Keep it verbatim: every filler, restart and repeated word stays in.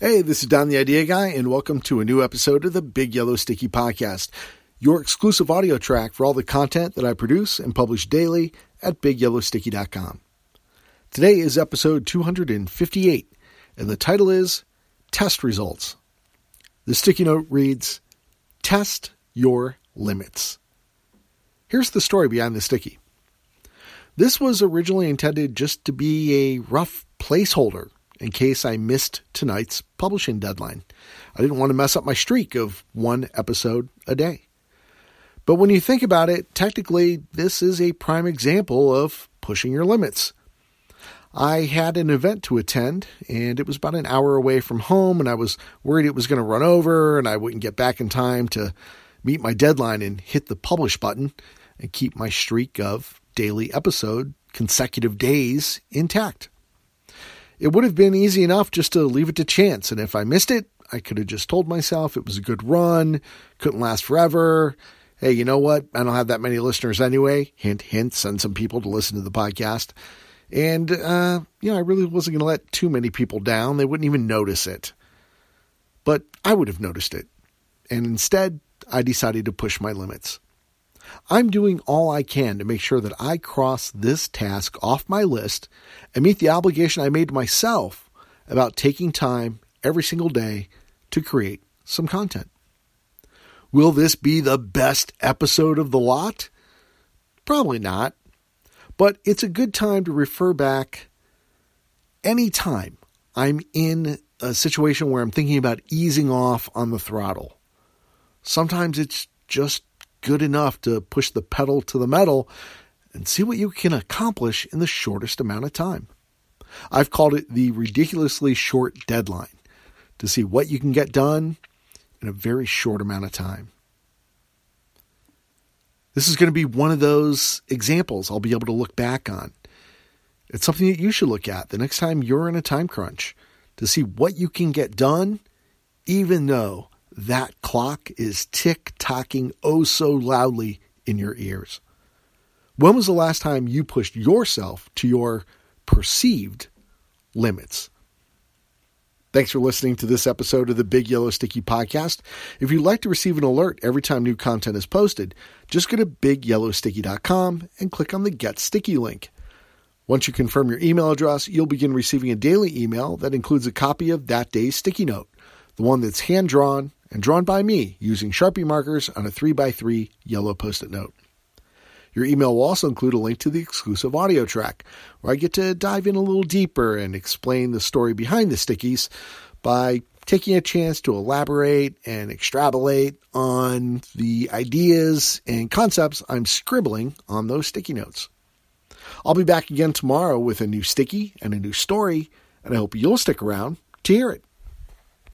Hey, this is Don the Idea Guy, and welcome to a new episode of the Big Yellow Sticky Podcast, your exclusive audio track for all the content that I produce and publish daily at big yellow sticky dot com. Today is episode two hundred fifty-eight, and the title is Test Results. The sticky note reads, Test Your Limits. Here's the story behind the sticky. This was originally intended just to be a rough placeholder in case I missed tonight's publishing deadline. I didn't want to mess up my streak of one episode a day. But when you think about it, technically, this is a prime example of pushing your limits. I had an event to attend, and it was about an hour away from home, and I was worried it was going to run over, and I wouldn't get back in time to meet my deadline and hit the publish button and keep my streak of daily episode consecutive days intact. It would have been easy enough just to leave it to chance, and if I missed it, I could have just told myself it was a good run, couldn't last forever. Hey, you know what? I don't have that many listeners anyway. Hint, hint, send some people to listen to the podcast. And, uh, you know, I really wasn't going to let too many people down. They wouldn't even notice it. But I would have noticed it. And instead, I decided to push my limits. I'm doing all I can to make sure that I cross this task off my list and meet the obligation I made to myself about taking time every single day to create some content. Will this be the best episode of the lot? Probably not, but it's a good time to refer back anytime I'm in a situation where I'm thinking about easing off on the throttle. Sometimes it's just good enough to push the pedal to the metal and see what you can accomplish in the shortest amount of time. I've called it the ridiculously short deadline, to see what you can get done in a very short amount of time. This is going to be one of those examples I'll be able to look back on. It's something that you should look at the next time you're in a time crunch, to see what you can get done, even though that clock is tick-tocking oh so loudly in your ears. When was the last time you pushed yourself to your perceived limits? Thanks for listening to this episode of the Big Yellow Sticky Podcast. If you'd like to receive an alert every time new content is posted, just go to big yellow sticky dot com and click on the Get Sticky link. Once you confirm your email address, you'll begin receiving a daily email that includes a copy of that day's sticky note, the one that's hand-drawn and drawn by me using Sharpie markers on a three by three yellow Post-it note. Your email will also include a link to the exclusive audio track, where I get to dive in a little deeper and explain the story behind the stickies by taking a chance to elaborate and extrapolate on the ideas and concepts I'm scribbling on those sticky notes. I'll be back again tomorrow with a new sticky and a new story, and I hope you'll stick around to hear it.